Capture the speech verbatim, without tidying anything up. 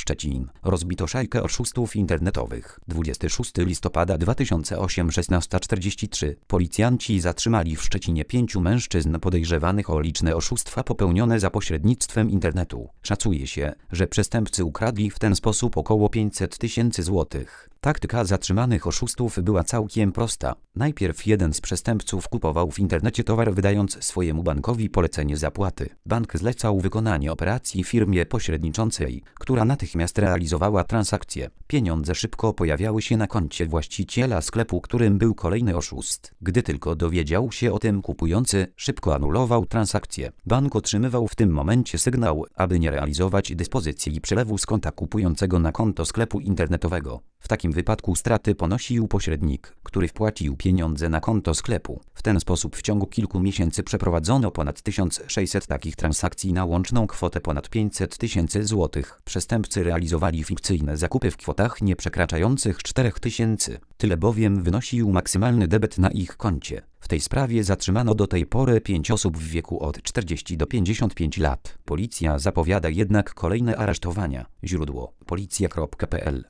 Szczecin. Rozbito szajkę oszustów internetowych. dwudziestego szóstego listopada dwa tysiące ósmego, szesnasta czterdzieści trzy. Policjanci zatrzymali w Szczecinie pięciu mężczyzn podejrzewanych o liczne oszustwa popełnione za pośrednictwem internetu. Szacuje się, że przestępcy ukradli w ten sposób około pięćset tysięcy złotych. Taktyka zatrzymanych oszustów była całkiem prosta. Najpierw jeden z przestępców kupował w internecie towar, wydając swojemu bankowi polecenie zapłaty. Bank zlecał wykonanie operacji firmie pośredniczącej, która natychmiast realizowała transakcję. Pieniądze szybko pojawiały się na koncie właściciela sklepu, którym był kolejny oszust. Gdy tylko dowiedział się o tym kupujący, szybko anulował transakcję. Bank otrzymywał w tym momencie sygnał, aby nie realizować dyspozycji przelewu z konta kupującego na konto sklepu internetowego. W takim wypadku straty ponosił pośrednik, który wpłacił pieniądze na konto sklepu. W ten sposób w ciągu kilku miesięcy przeprowadzono ponad tysiąc sześćset takich transakcji na łączną kwotę ponad pięćset tysięcy złotych. Przestępcy realizowali fikcyjne zakupy w kwotach nie przekraczających czterech tysięcy. Tyle bowiem wynosił maksymalny debet na ich koncie. W tej sprawie zatrzymano do tej pory pięć osób w wieku od czterdziestu do pięćdziesięciu pięciu lat. Policja zapowiada jednak kolejne aresztowania. Źródło: policja kropka p l